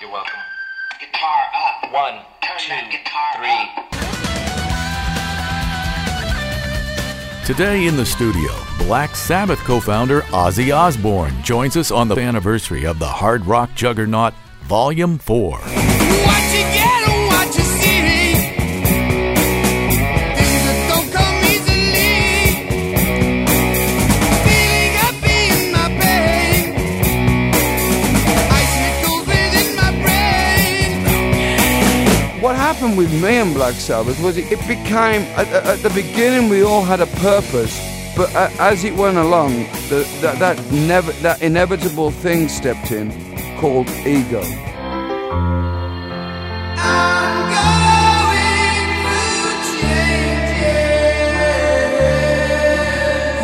You're welcome. Guitar up. 1, Turn 2, that guitar 3. Today in the studio, Black Sabbath co-founder Ozzy Osbourne joins us on the anniversary of the hard rock juggernaut, Volume 4. What you get and what you see, things that don't come easily. Feeling happy in my pain, ice goes within my brain. What happened with me and Black Sabbath was it became, at the beginning we all had a purpose, but as it went along, that inevitable thing stepped in called ego. I'm going through changes.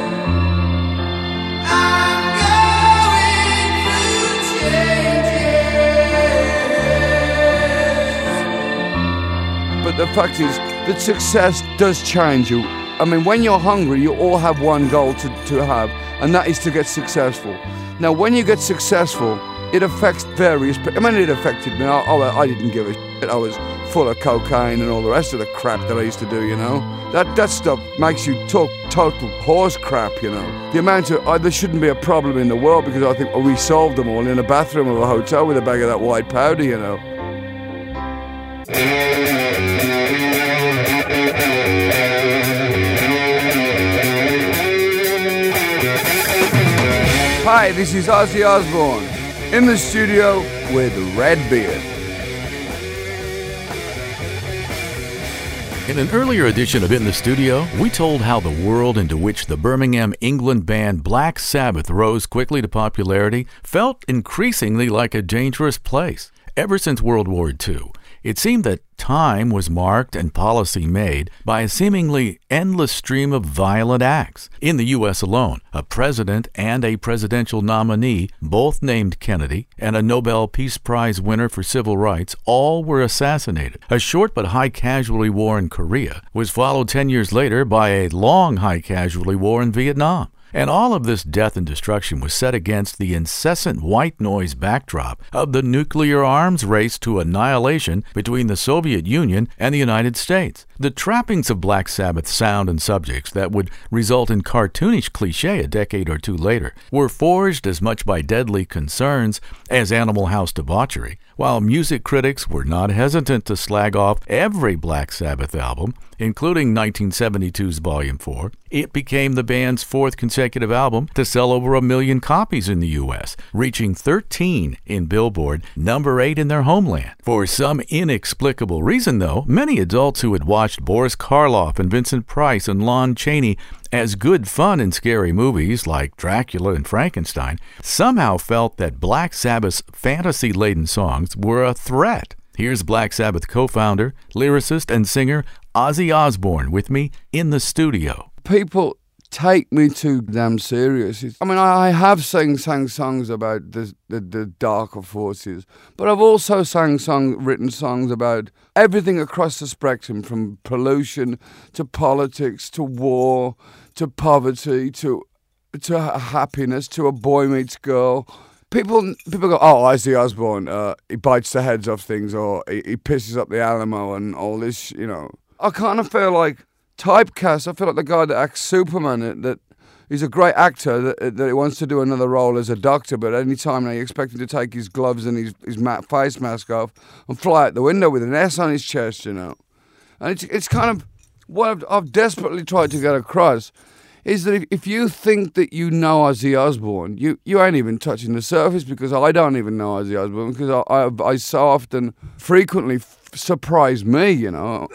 I'm going through changes. But the fact is that success does change you. I mean, when you're hungry, you all have one goal to have, and that is to get successful. Now, when you get successful, it affects various people. I mean, it affected me. I didn't give a shit. I was full of cocaine and all the rest of the crap that I used to do, you know. That stuff makes you talk total horse crap, you know. The amount of... there shouldn't be a problem in the world because I think we solved them all in a bathroom of a hotel with a bag of that white powder, you know. Hi, this is Ozzy Osbourne in the studio with Redbeard. In an earlier edition of In the Studio, we told how the world into which the Birmingham, England band Black Sabbath rose quickly to popularity felt increasingly like a dangerous place. Ever since World War II, it seemed that time was marked and policy made by a seemingly endless stream of violent acts. In the U.S. alone, a president and a presidential nominee, both named Kennedy, and a Nobel Peace Prize winner for civil rights, all were assassinated. A short but high-casualty war in Korea was followed 10 years later by a long high-casualty war in Vietnam. And all of this death and destruction was set against the incessant white noise backdrop of the nuclear arms race to annihilation between the Soviet Union and the United States. The trappings of Black Sabbath's sound and subjects that would result in cartoonish cliché a decade or two later were forged as much by deadly concerns as Animal House debauchery. While music critics were not hesitant to slag off every Black Sabbath album, including 1972's Volume 4, it became the band's fourth consecutive album to sell over 1 million copies in the U.S., reaching 13 in Billboard, number 8 in their homeland. For some inexplicable reason, though, many adults who had watched Boris Karloff and Vincent Price and Lon Chaney as good fun in scary movies like Dracula and Frankenstein, somehow felt that Black Sabbath's fantasy-laden songs were a threat. Here's Black Sabbath co-founder, lyricist, and singer Ozzy Osbourne with me in the studio. People take me too damn serious. I mean, I have sang songs about the darker forces, but I've also written songs about everything across the spectrum, from pollution to politics to war to poverty to happiness to a boy meets girl. People go, oh, Ozzy Osbourne, he bites the heads off things, or he pisses up the Alamo and all this, you know. I kind of feel like typecast. I feel like the guy that acts Superman, that he's a great actor, that he wants to do another role as a doctor, but any time now you expect him to take his gloves and his face mask off and fly out the window with an S on his chest, you know. And it's kind of what I've desperately tried to get across, is that if you think that you know Ozzy Osbourne, you ain't even touching the surface, because I don't even know Ozzy Osbourne, because I so often, frequently surprise me, you know.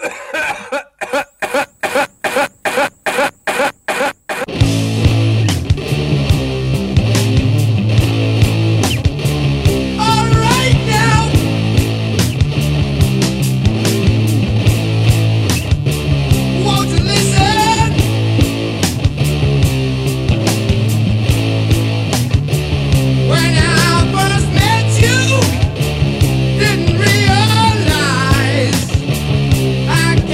I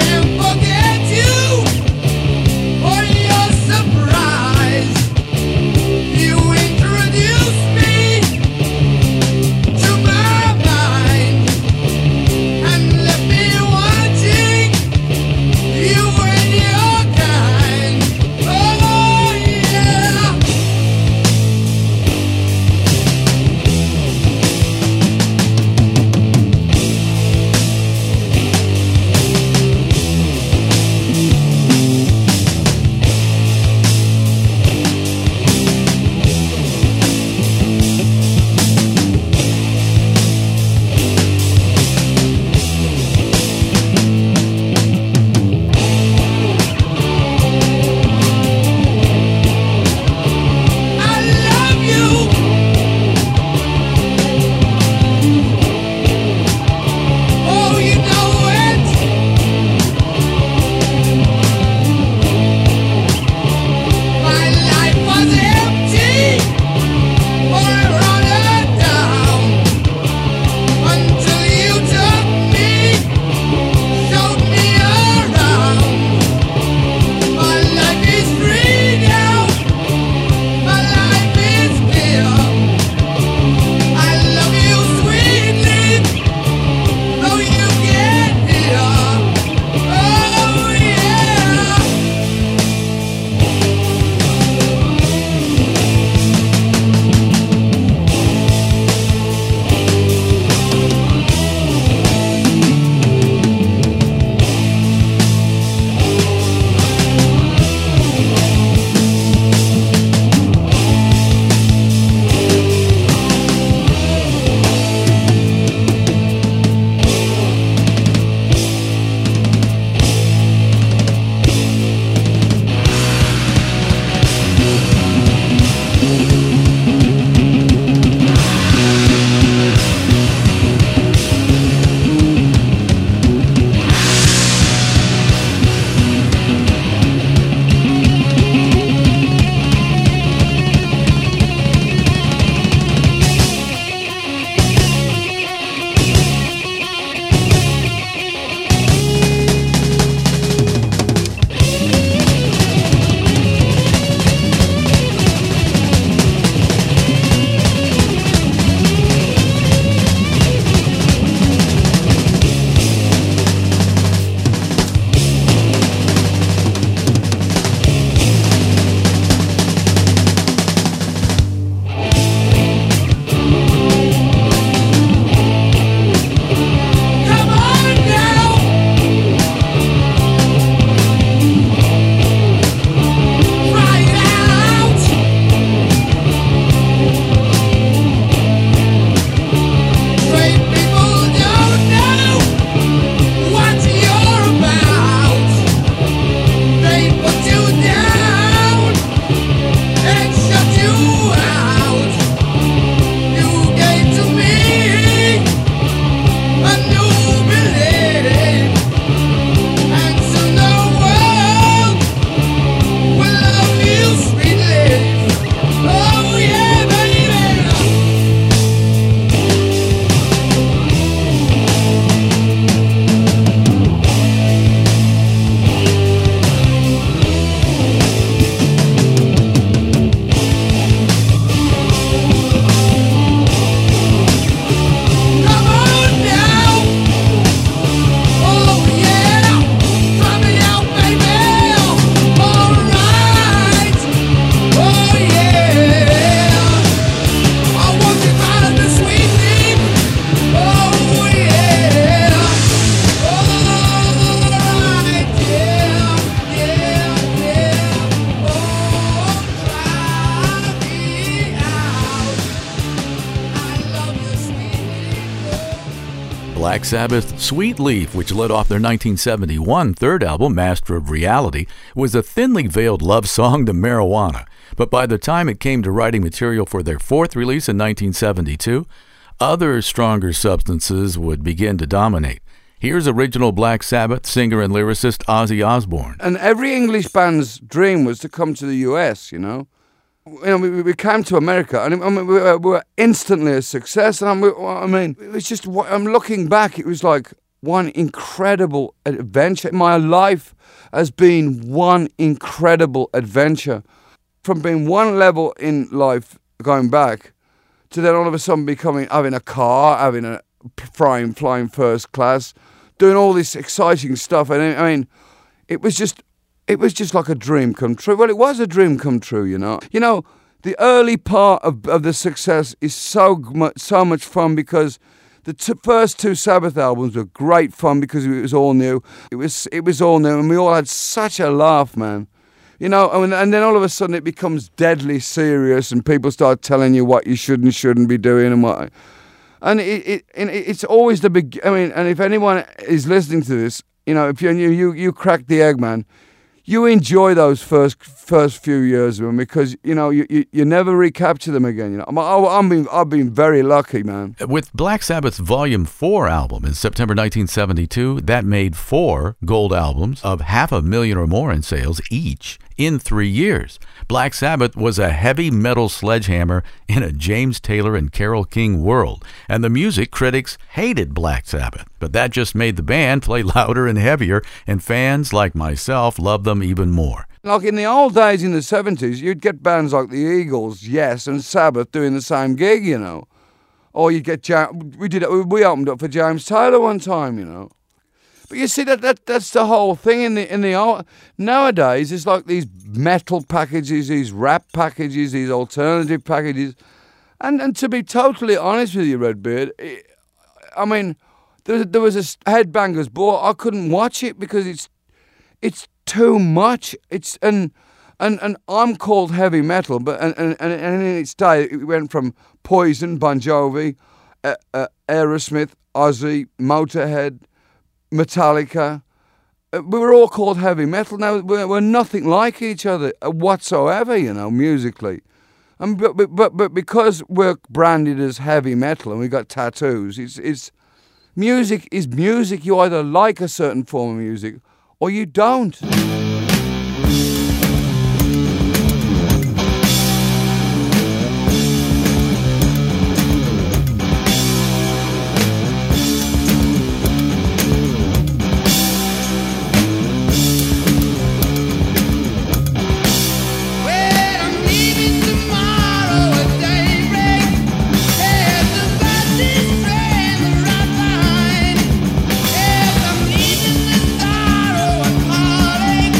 Black Sabbath's Sweet Leaf, which led off their 1971 third album, Master of Reality, was a thinly veiled love song to marijuana. But by the time it came to writing material for their fourth release in 1972, other stronger substances would begin to dominate. Here's original Black Sabbath singer and lyricist Ozzy Osbourne. And every English band's dream was to come to the US, you know. We came to America, and we were instantly a success. And it was just, I'm looking back, it was like one incredible adventure. My life has been one incredible adventure. From being one level in life, going back, to then all of a sudden having a car, having a flying first class, doing all this exciting stuff. And it was just like a dream come true. Well, it was a dream come true, you know. You know, the early part of the success is so much fun because the first two Sabbath albums were great fun because it was all new. It was all new, and we all had such a laugh, man. You know, and then all of a sudden it becomes deadly serious, and people start telling you what you should and shouldn't be doing and what. And it's always the big. And if anyone is listening to this, you know, if you crack the egg, man, you enjoy those first few years of them because you know you never recapture them again. You know, I've been very lucky, man. With Black Sabbath's Volume 4 album in September 1972, that made 4 gold albums of 500,000 or more in sales each in 3 years. Black Sabbath was a heavy metal sledgehammer in a James Taylor and Carole King world, and the music critics hated Black Sabbath. But that just made the band play louder and heavier, and fans like myself loved them even more. Like in the old days in the 70s, you'd get bands like the Eagles, Yes, and Sabbath doing the same gig, you know. Or you'd get we opened up for James Taylor one time, you know. But you see that's the whole thing in the old. Nowadays, it's like these metal packages, these rap packages, these alternative packages, and to be totally honest with you, Redbeard, there was a Headbangers Ball. I couldn't watch it because it's too much. And I'm called heavy metal, but and in its day it went from Poison, Bon Jovi, Aerosmith, Ozzy, Motorhead, Metallica. We were all called heavy metal. Now we're nothing like each other whatsoever, you know, musically. But because we're branded as heavy metal and we got tattoos, it's music is music. You either like a certain form of music or you don't. Heartache.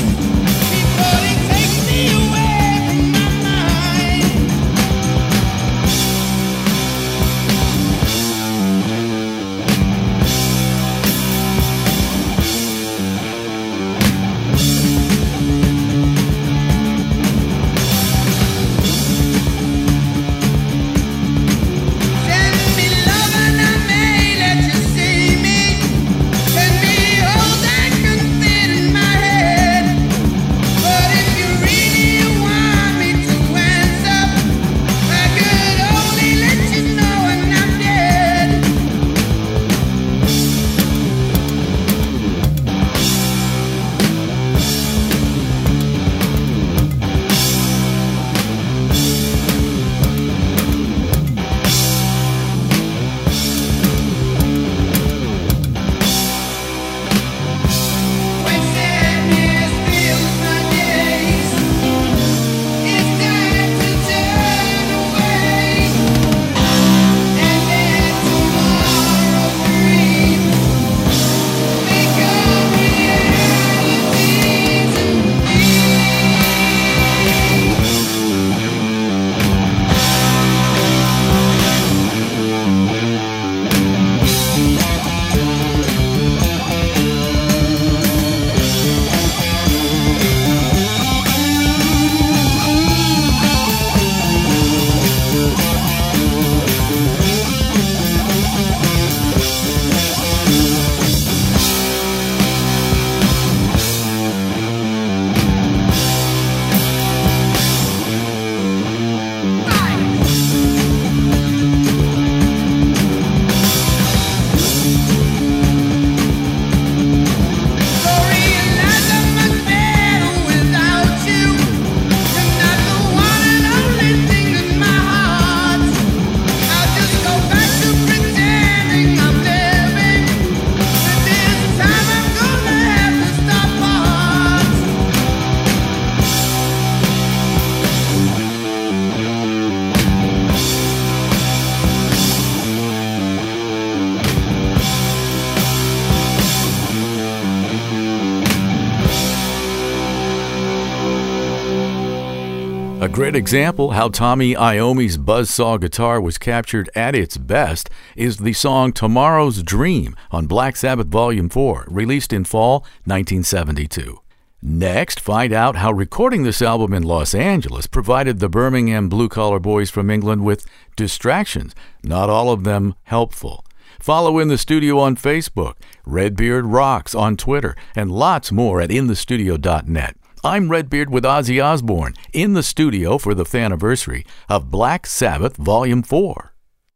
A great example how Tommy Iommi's buzzsaw guitar was captured at its best is the song Tomorrow's Dream on Black Sabbath Volume 4, released in fall 1972. Next, find out how recording this album in Los Angeles provided the Birmingham blue-collar boys from England with distractions, not all of them helpful. Follow In the Studio on Facebook, Redbeard Rocks on Twitter, and lots more at inthestudio.net. I'm Redbeard with Ozzy Osbourne in the studio for the Faniversary of Black Sabbath Volume 4.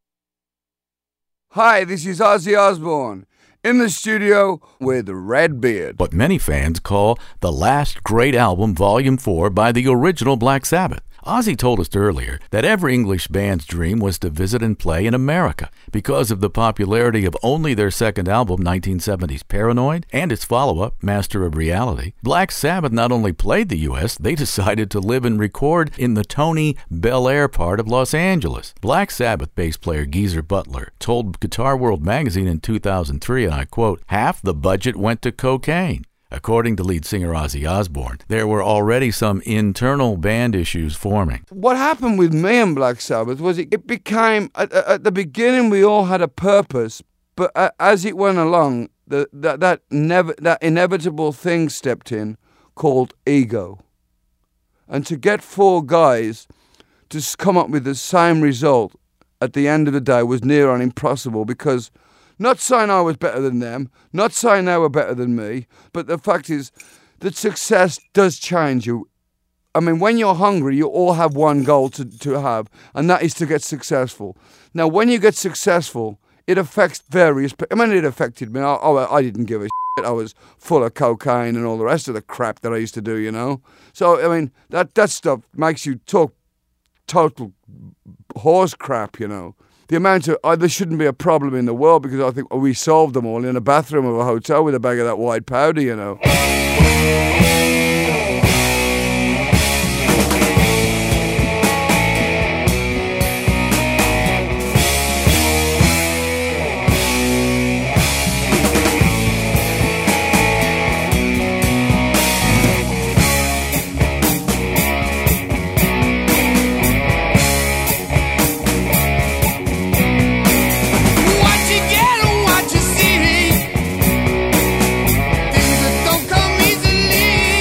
Hi, this is Ozzy Osbourne in the studio with Redbeard. What many fans call the last great album, Volume 4, by the original Black Sabbath. Ozzy told us earlier that every English band's dream was to visit and play in America. Because of the popularity of only their second album, 1970's Paranoid, and its follow-up, Master of Reality, Black Sabbath not only played the U.S., they decided to live and record in the Tony Bel Air part of Los Angeles. Black Sabbath bass player Geezer Butler told Guitar World magazine in 2003, and I quote, "Half the budget went to cocaine." According to lead singer Ozzy Osbourne, there were already some internal band issues forming. What happened with me and Black Sabbath was it became, at the beginning we all had a purpose, but as it went along, that inevitable thing stepped in called ego. And to get four guys to come up with the same result at the end of the day was near on impossible, because not saying I was better than them, not saying they were better than me, but the fact is that success does change you. I mean, when you're hungry, you all have one goal to have, and that is to get successful. Now, when you get successful, it affects various people. I mean, it affected me. I didn't give a shit. I was full of cocaine and all the rest of the crap that I used to do, you know. So, I mean, that stuff makes you talk total horse crap, you know. The amount of, there shouldn't be a problem in the world, because I think we solved them all in a bathroom of a hotel with a bag of that white powder, you know. What you get and what you see, things that don't come easily.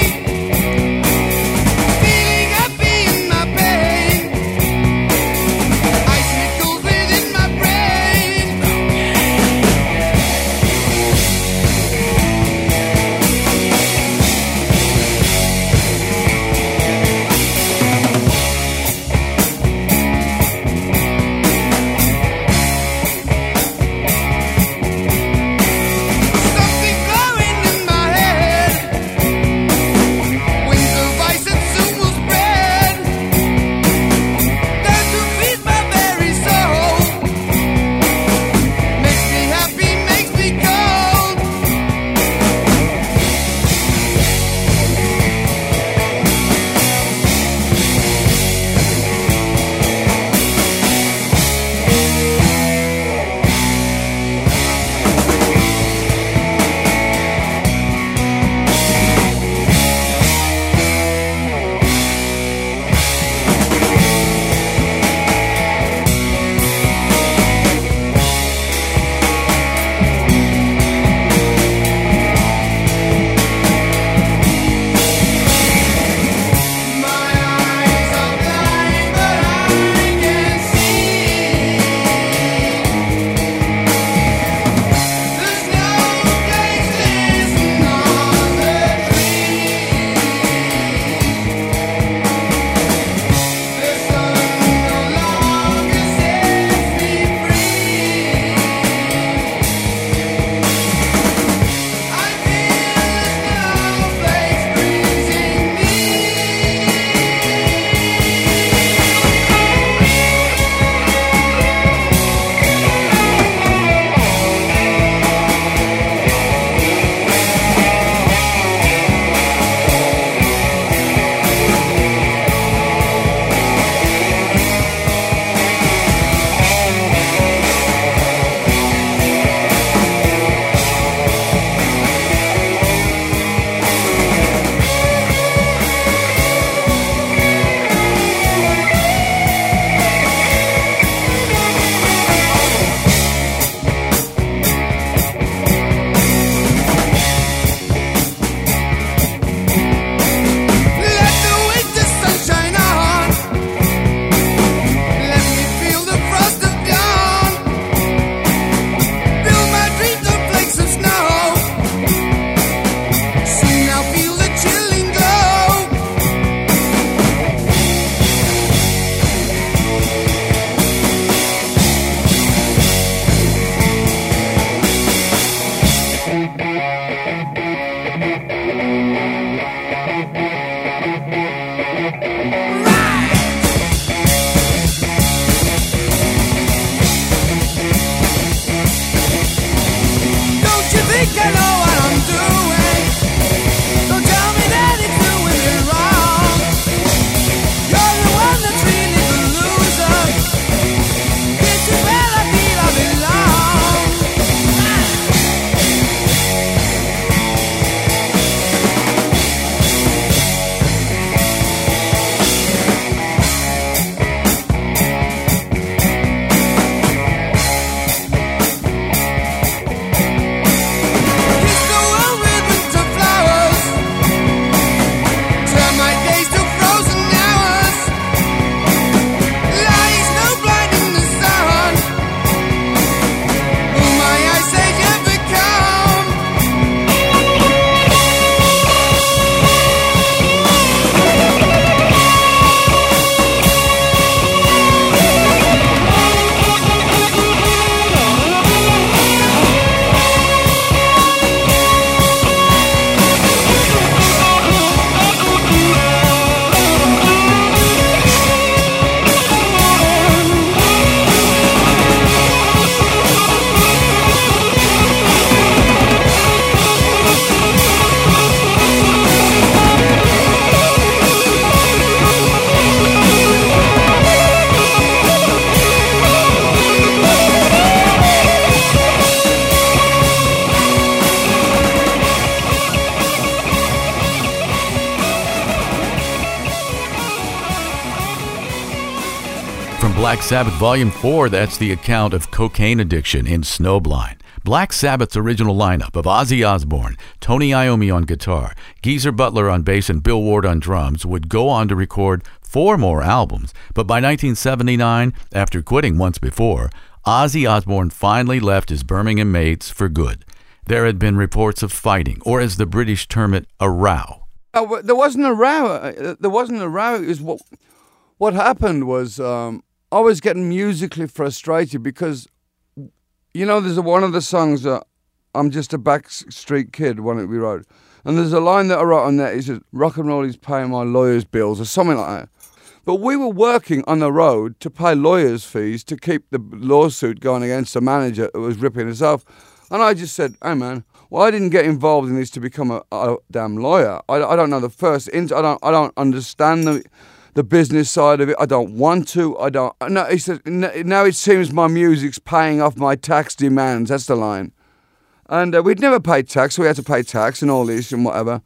Black Sabbath Volume 4, that's the account of cocaine addiction in Snowblind. Black Sabbath's original lineup of Ozzy Osbourne, Tony Iommi on guitar, Geezer Butler on bass, and Bill Ward on drums would go on to record 4 more albums. But by 1979, after quitting once before, Ozzy Osbourne finally left his Birmingham mates for good. There had been reports of fighting, or as the British term it, a row. There wasn't a row. There wasn't a row. It was what happened was I was getting musically frustrated because, you know, there's one of the songs that I'm just a backstreet kid, one that we wrote. And there's a line that I wrote on that. It says, rock and roll is paying my lawyer's bills or something like that. But we were working on the road to pay lawyers' fees to keep the lawsuit going against the manager who was ripping us off. And I just said, hey, man, well, I didn't get involved in this to become a damn lawyer. I don't know the first I don't understand the business side of it. I don't want to. I don't. No, he said, now it seems my music's paying off my tax demands. That's the line. And we'd never paid tax, so we had to pay tax and all this and whatever.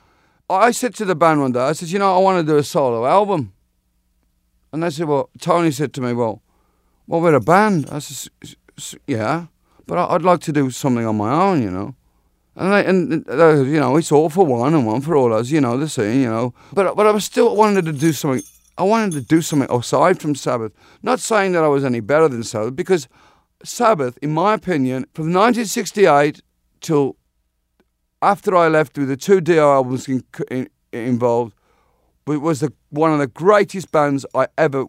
I said to the band one day, I said, you know, I want to do a solo album. And they said, well, Tony said to me, well, we're a band. I said, yeah, but I'd like to do something on my own, you know. And you know, it's all for one and one for all us, you know, the scene, you know. But I was still wanted to do something. I wanted to do something aside from Sabbath. Not saying that I was any better than Sabbath, because Sabbath, in my opinion, from 1968 till after I left with the 2 Dio albums involved, it was one of the greatest bands I ever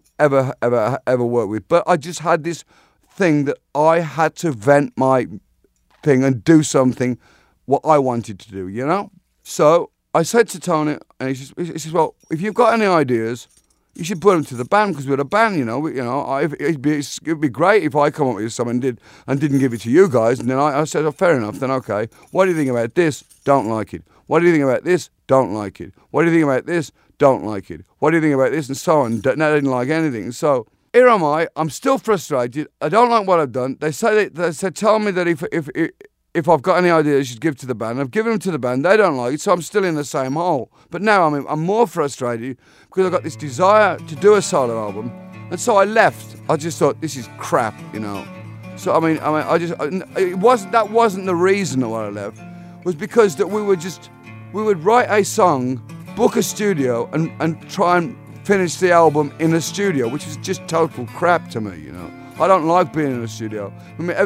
worked with. But I just had this thing that I had to vent my thing and do something what I wanted to do, you know? So I said to Tony, and he says, well, if you've got any ideas, you should put them to the band, because we're a band, you know. It'd be great if I come up with something and didn't give it to you guys. And then I said, oh, fair enough, then okay. What do you think about this? Don't like it. What do you think about this? Don't like it. What do you think about this? Don't like it. What do you think about this? And so on. They didn't like anything. So here am I. I'm still frustrated. I don't like what I've done. They said, tell me that if I've got any ideas, you should give to the band. I've given them to the band. They don't like it, so I'm still in the same hole. But now I'm more frustrated because I've got this desire to do a solo album, and so I left. I just thought, this is crap, you know. So that wasn't the reason why I left. It was because that we would write a song, book a studio, and try and finish the album in a studio, which is just total crap to me, you know. I don't like being in a studio. I mean,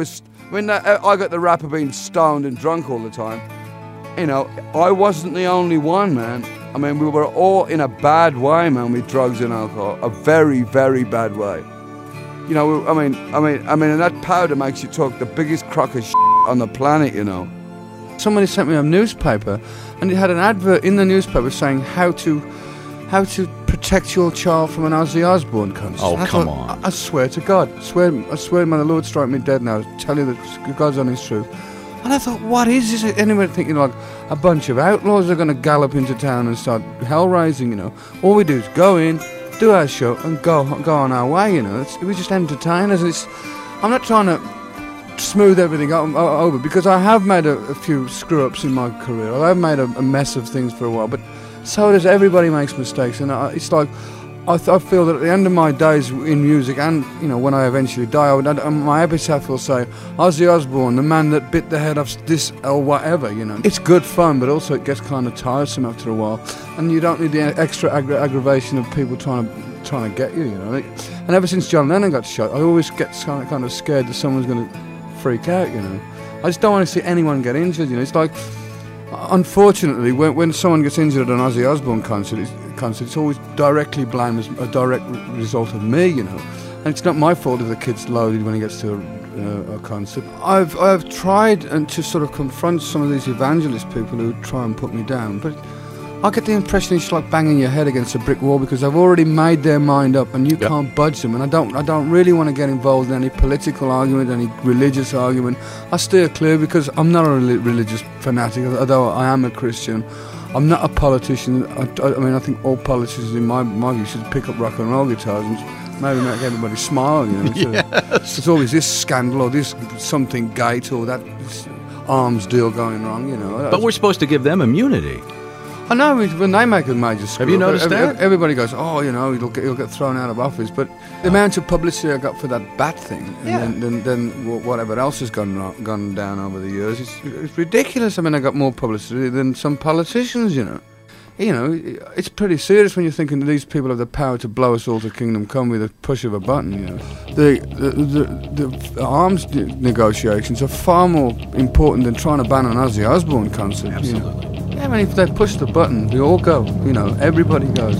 I got the rap of being stoned and drunk all the time. You know, I wasn't the only one, man. I mean, we were all in a bad way, man, with drugs and alcohol. A very, very bad way. You know, I mean, and that powder makes you talk the biggest crock of shit on the planet, you know. Somebody sent me a newspaper, and it had an advert in the newspaper saying how to protect your child from an Ozzy Osbourne concert. Oh, come on. I swear to God. I swear, may the Lord strike me dead now. I tell you that God's honest truth. And I thought, what is this? Anyway, thinking like a bunch of outlaws are going to gallop into town and start hell-raising, you know. All we do is go in, do our show, and go on our way, you know. We just entertain us. I'm not trying to smooth everything over, because I have made a few screw-ups in my career. I have made a mess of things for a while, but so does everybody. Makes mistakes, and it's like I feel that at the end of my days in music, and you know, when I eventually die, my epitaph will say, Ozzy Osbourne, the man that bit the head off this or whatever, you know. It's good fun, but also it gets kind of tiresome after a while, and you don't need the extra aggravation of people trying to get you, you know. And ever since John Lennon got shot, I always get kind of scared that someone's going to freak out, you know. I just don't want to see anyone get injured, you know. It's like, unfortunately, when someone gets injured at an Ozzy Osbourne concert, it's always directly blamed as a direct result of me, you know. And it's not my fault if the kid's loaded when he gets to a concert. I've tried to sort of confront some of these evangelist people who try and put me down, but I get the impression it's like banging your head against a brick wall, because they've already made their mind up and you can't budge them. And I don't really want to get involved in any political argument, any religious argument. I steer clear because I'm not a religious fanatic, although I am a Christian. I'm not a politician. I mean, I think all politicians, in my view, should pick up rock and roll guitars and maybe make everybody smile, you know. Yes. There's always this scandal or this something gate or that arms deal going wrong, you know. But we're supposed to give them immunity. I know when they make a major screw. Have you noticed that? Everybody goes, oh, you know, he'll get thrown out of office. But the amount of publicity I got for that bat thing, and then whatever else has gone down over the years, it's ridiculous. I mean, I got more publicity than some politicians, you know. You know, it's pretty serious when you're thinking that these people have the power to blow us all to kingdom come with a push of a button, you know. The arms negotiations are far more important than trying to ban an Ozzy Osbourne concert. Absolutely. You know? Yeah, I mean, if they push the button, we all go, you know, everybody goes.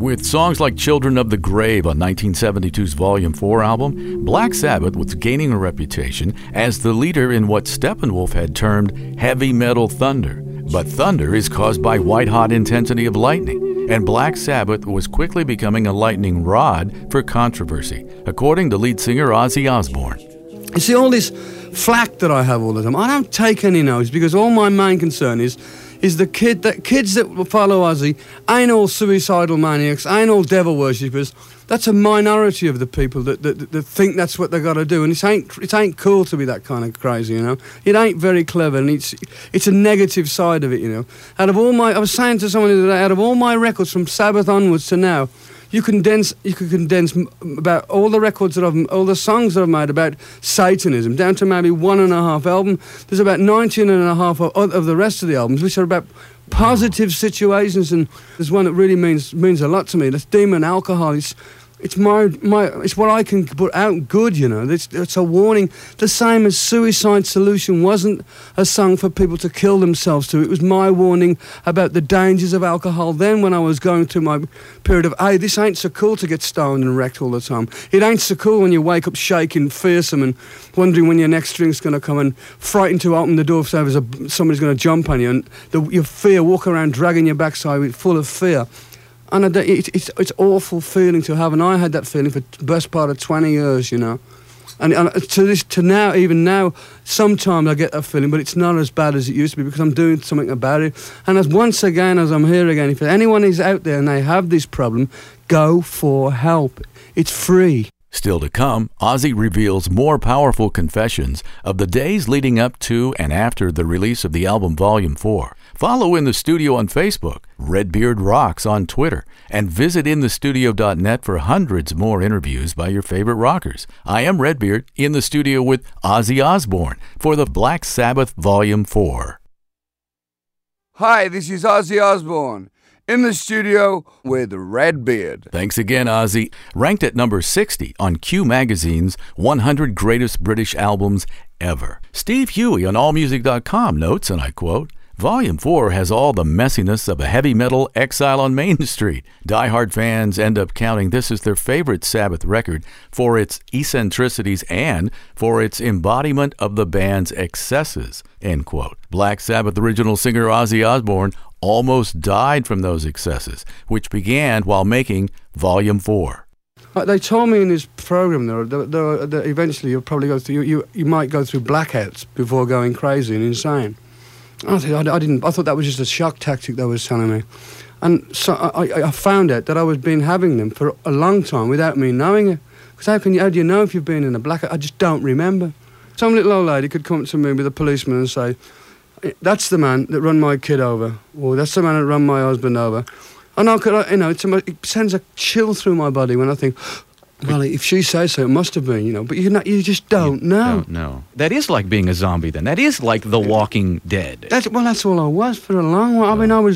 With songs like Children of the Grave on 1972's Volume 4 album, Black Sabbath was gaining a reputation as the leader in what Steppenwolf had termed heavy metal thunder. But thunder is caused by white-hot intensity of lightning, and Black Sabbath was quickly becoming a lightning rod for controversy, according to lead singer Ozzy Osbourne. You see, all this flack that I have all the time, I don't take any notice because all my main concern is the kids that follow Ozzy ain't all suicidal maniacs, ain't all devil worshippers. That's a minority of the people that think that's what they got to do, and it ain't cool to be that kind of crazy, you know. It ain't very clever, and it's a negative side of it, you know. I was saying to someone the other day, out of all my records from Sabbath onwards to now, you could condense about all the records all the songs that I've made about Satanism down to maybe 1.5 albums. There's about 19.5 of the rest of the albums, which are about positive situations, and there's one that really means a lot to me. That's Demon Alcohol. It's what I can put out good, you know. It's a warning. The same as Suicide Solution wasn't a song for people to kill themselves to. It was my warning about the dangers of alcohol then when I was going through my period of, hey, this ain't so cool to get stoned and wrecked all the time. It ain't so cool when you wake up shaking, fearsome and wondering when your next drink's going to come and frightened to open the door so somebody's going to jump on you and your fear, walk around dragging your backside full of fear. And it's awful feeling to have, and I had that feeling for the best part of 20 years, you know. And even now, sometimes I get that feeling, but it's not as bad as it used to be because I'm doing something about it. And as I'm here again, if anyone is out there and they have this problem, go for help. It's free. Still to come, Ozzy reveals more powerful confessions of the days leading up to and after the release of the album Volume 4. Follow In The Studio on Facebook, Redbeard Rocks on Twitter, and visit inthestudio.net for hundreds more interviews by your favorite rockers. I am Redbeard, in the studio with Ozzy Osbourne for the Black Sabbath Volume 4. Hi, this is Ozzy Osbourne, in the studio with Redbeard. Thanks again, Ozzy. Ranked at number 60 on Q Magazine's 100 Greatest British Albums Ever. Steve Huey on AllMusic.com notes, and I quote, Volume 4 has all the messiness of a heavy metal exile on Main Street. Die-hard fans end up counting this as their favorite Sabbath record for its eccentricities and for its embodiment of the band's excesses, end quote. Black Sabbath original singer Ozzy Osbourne almost died from those excesses, which began while making Volume 4. They told me in this program that eventually you'll probably go through, you might go through blackouts before going crazy and insane. I thought that was just a shock tactic they was telling me. And so I found out that I was having them for a long time without me knowing it. Because how do you know if you've been in a blackout? I just don't remember. Some little old lady could come to me with a policeman and say, that's the man that run my kid over, or that's the man that run my husband over. And it sends a chill through my body when I think, well, if she says so, it must have been, you know. But you just don't know. Don't know. That is like being a zombie then. That is like The Walking Dead. That's all I was for a long while.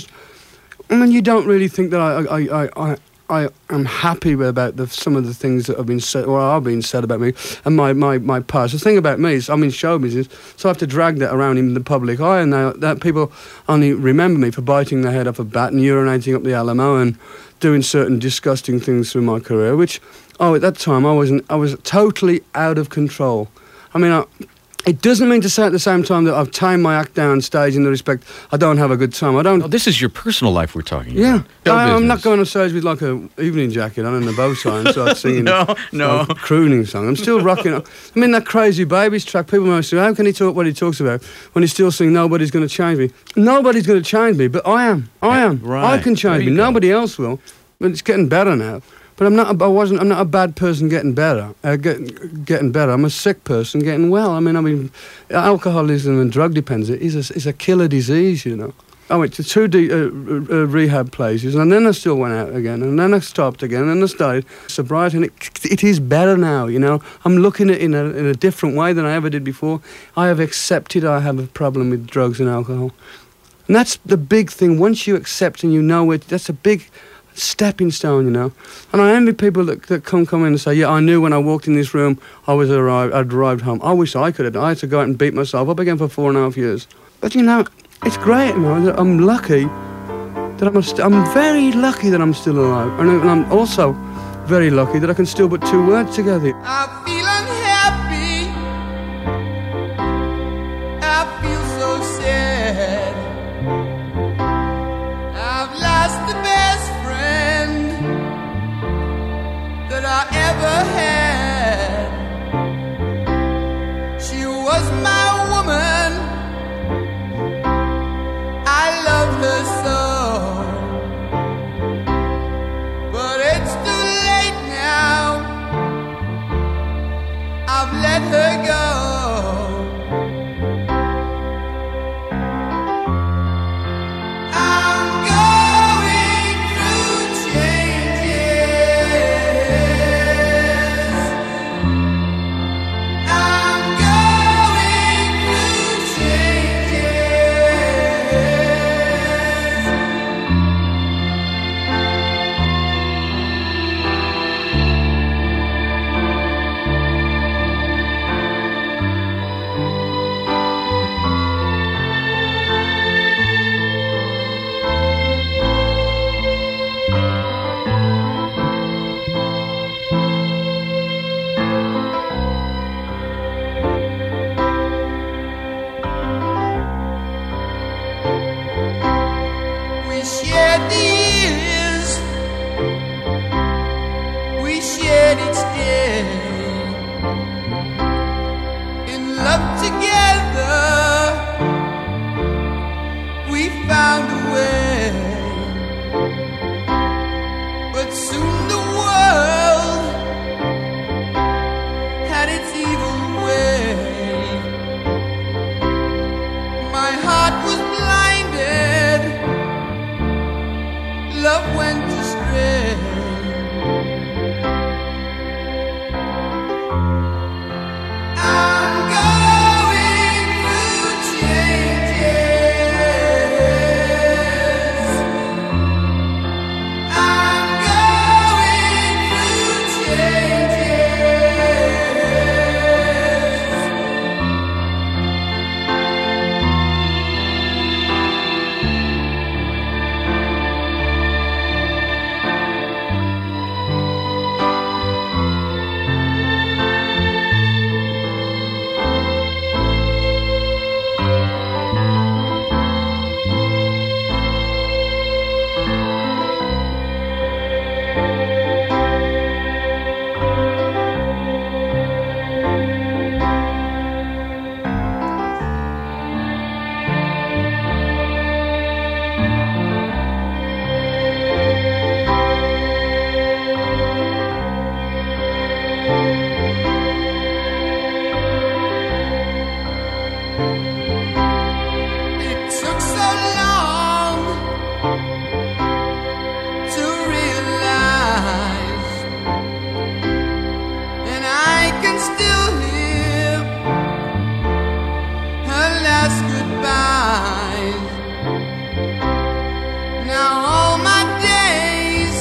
I mean, you don't really think that I am happy about some of the things that have been said or are being said about me and my past. The thing about me is I'm in show business, so I have to drag that around in the public eye, and that people only remember me for biting the head off a bat and urinating up the Alamo and doing certain disgusting things through my career, which... Oh, at that time, I was totally out of control. I mean, it doesn't mean to say at the same time that I've tamed my act down stage in the respect I don't have a good time. I don't... No, this is your personal life we're talking about. Yeah. I'm not going on stage with like an evening jacket on and a bow tie and start singing no. a crooning song. I'm still rocking. I mean, that Crazy Babies track, people might say, how can he talk what he talks about when he's still singing Nobody's Going to Change Me? Nobody's going to change me, but I am. Right. I can change me. Nobody else will. But it's getting better now. But I'm not a bad person getting better. Getting better. I'm a sick person getting well. I mean, alcoholism and drug dependence is a killer disease, you know. I went to 2 rehab places, and then I still went out again, and then I stopped again, and I started sobriety, and it is better now, you know. I'm looking at it in a different way than I ever did before. I have accepted I have a problem with drugs and alcohol, and that's the big thing. Once you accept and you know it, that's a big stepping stone, you know. And I envy people that come in and say, yeah, I knew when I walked in this room I'd arrived home. I wish I could have. I had to go out and beat myself up again for 4.5 years. But, you know, it's great, you know. I'm lucky that I'm very lucky that I'm still alive, and I'm also very lucky that I can still put two words together. I feel unhappy. I feel so sad. I've lost the best friend that I ever had. She was my woman. I loved her so. But it's too late now. I've let her go. I'm going through changes. I'm going through changes. We shared the years, we shared each day, in love together, we found a way. But soon the world had its evil way. My heart was blinded, love went astray. I'm going through changes. I'm going through changes. It took so long to realize, and I can still hear her last goodbyes. Now all my days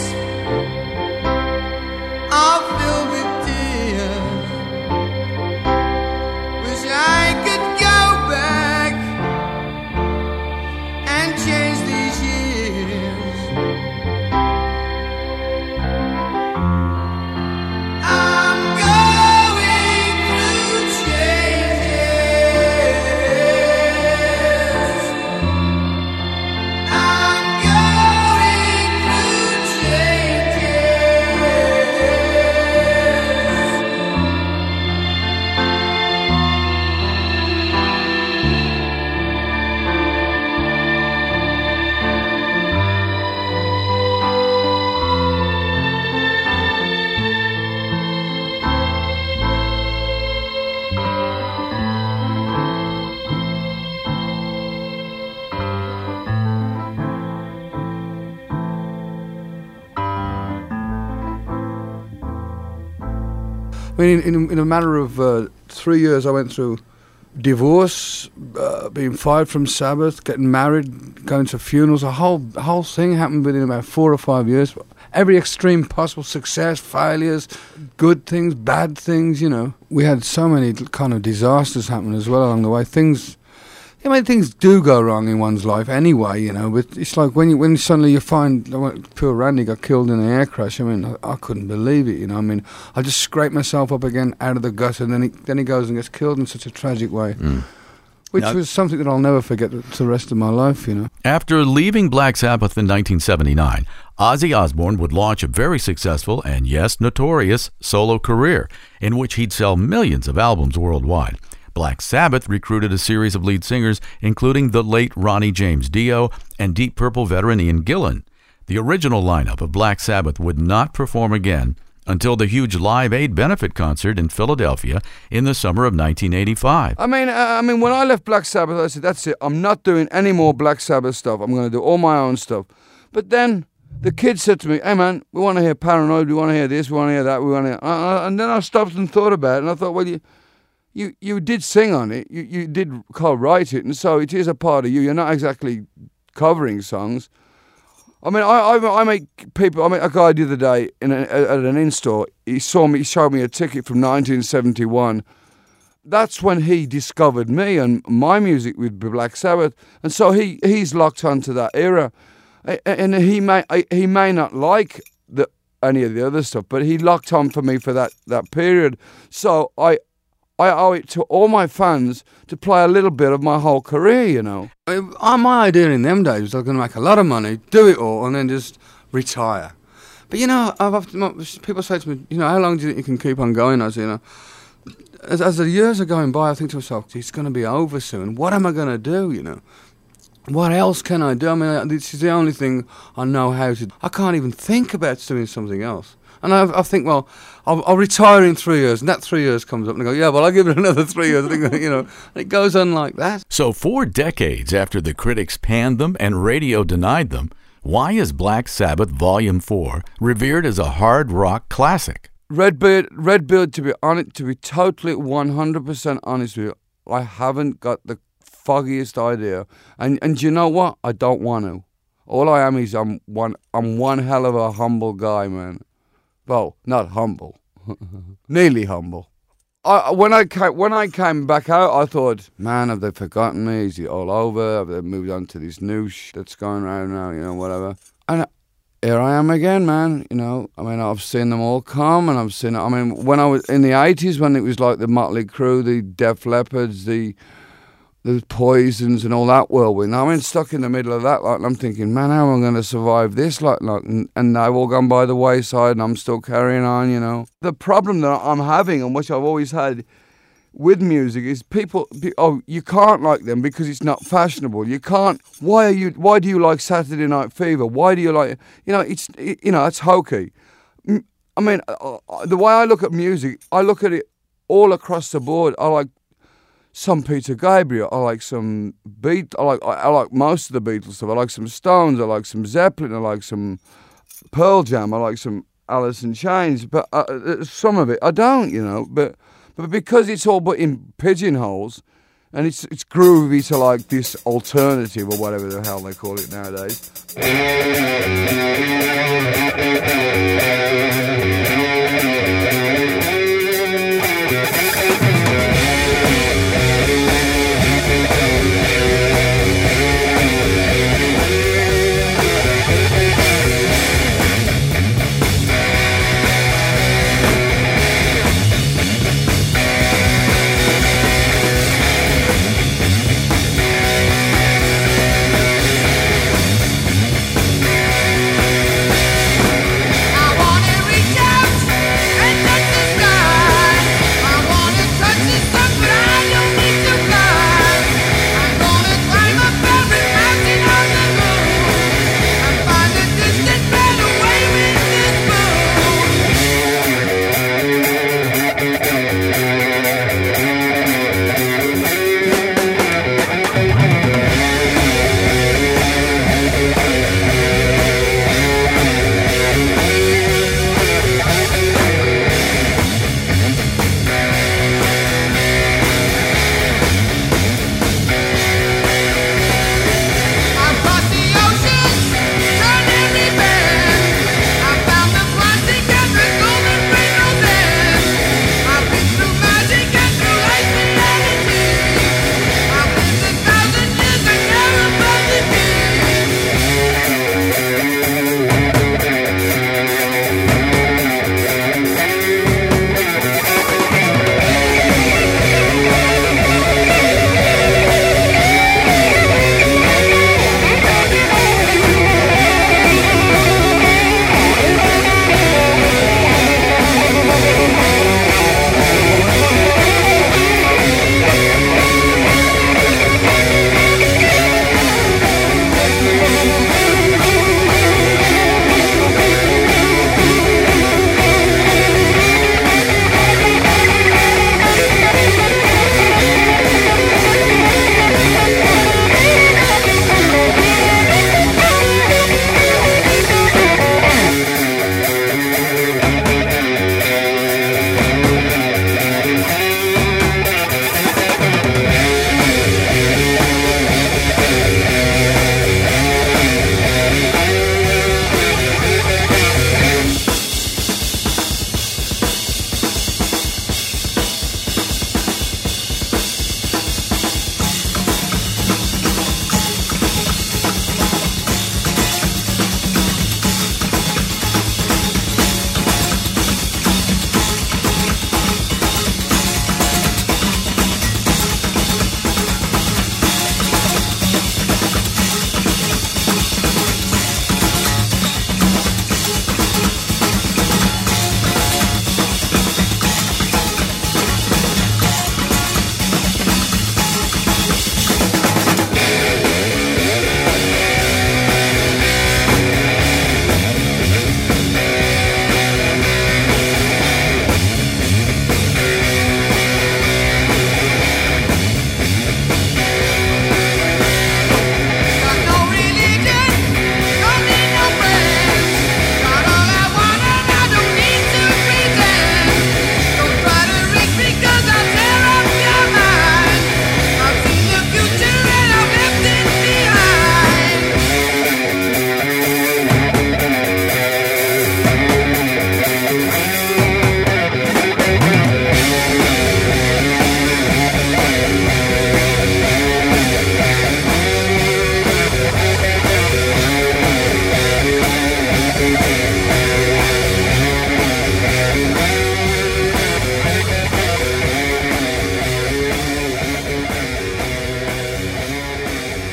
are filled with tears. Wish I could go back and change these years. I'm going through changes. I'm going through I mean, in a matter of 3 years, I went through divorce, being fired from Sabbath, getting married, going to funerals. The whole thing happened within about 4 or 5 years. Every extreme possible: success, failures, good things, bad things. You know, we had so many kind of disasters happen as well along the way. Things I mean, things do go wrong in one's life anyway, you know. But it's like when suddenly you find poor Randy got killed in an air crash. I mean, I couldn't believe it, you know. I mean, I just scraped myself up again out of the gutter, and then he goes and gets killed in such a tragic way, which was something that I'll never forget for the rest of my life, you know. After leaving Black Sabbath in 1979, Ozzy Osbourne would launch a very successful and, yes, notorious solo career in which he'd sell millions of albums worldwide. Black Sabbath recruited a series of lead singers, including the late Ronnie James Dio and Deep Purple veteran Ian Gillan. The original lineup of Black Sabbath would not perform again until the huge Live Aid benefit concert in Philadelphia in the summer of 1985. I mean, when I left Black Sabbath, I said, that's it. I'm not doing any more Black Sabbath stuff. I'm going to do all my own stuff. But then the kids said to me, hey, man, we want to hear Paranoid. We want to hear this. We want to hear that. We want to hear... and then I stopped and thought about it, and I thought, well, you did sing on it. You did co-write it, and so it is a part of you. You're not exactly covering songs. I mean, I make people. I met a guy the other day at an in-store. He showed me a ticket from 1971. That's when he discovered me and my music with Black Sabbath, and so he's locked onto that era. And he may not like any of the other stuff, but he locked on for me for that period. So I owe it to all my fans to play a little bit of my whole career, you know. My idea in them days was I was going to make a lot of money, do it all, and then just retire. But, you know, people say to me, you know, how long do you think you can keep on going? I say, you know, as the years are going by, I think to myself, it's going to be over soon. What am I going to do, you know? What else can I do? I mean, this is the only thing I know how to do. I can't even think about doing something else. And I think, well, I'll retire in 3 years, and that 3 years comes up, and I go, yeah, well, I'll give it another 3 years. You know, and it goes on like that. So 4 decades after the critics panned them and radio denied them, why is Black Sabbath Volume 4 revered as a hard rock classic? Redbeard, to be totally 100% honest with you, I haven't got the foggiest idea. And you know what? I don't want to. All I am is I'm one hell of a humble guy, man. Well, not humble, nearly humble. When I came back out, I thought, man, have they forgotten me? Is it all over? Have they moved on to this new that's going around now? You know, whatever. And here I am again, man. You know, I mean, I've seen them all come, and I've seen. I mean, when I was in the 80s, when it was like the Motley Crue, the Def Leppards, the Poisons and all that whirlwind. I mean, stuck in the middle of that, like, and I'm thinking, man, how am I going to survive this? And they've all gone by the wayside, and I'm still carrying on, you know. The problem that I'm having, and which I've always had with music, is people, you can't like them because it's not fashionable. You can't. Why do you like Saturday Night Fever? Why do you like? You know, it's hokey. I mean, the way I look at music, I look at it all across the board. I like some Peter Gabriel, I like some I like most of the Beatles stuff. I like some Stones, I like some Zeppelin, I like some Pearl Jam, I like some Alice in Chains, but some of it I don't, you know. But because it's all but in pigeonholes, and it's groovy to like this alternative or whatever the hell they call it nowadays. I wanna reach out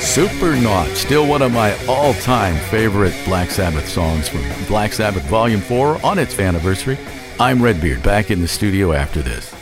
Supernaut, still one of my all-time favorite Black Sabbath songs from Black Sabbath Volume 4 on its anniversary. I'm Redbeard, back in the studio after this.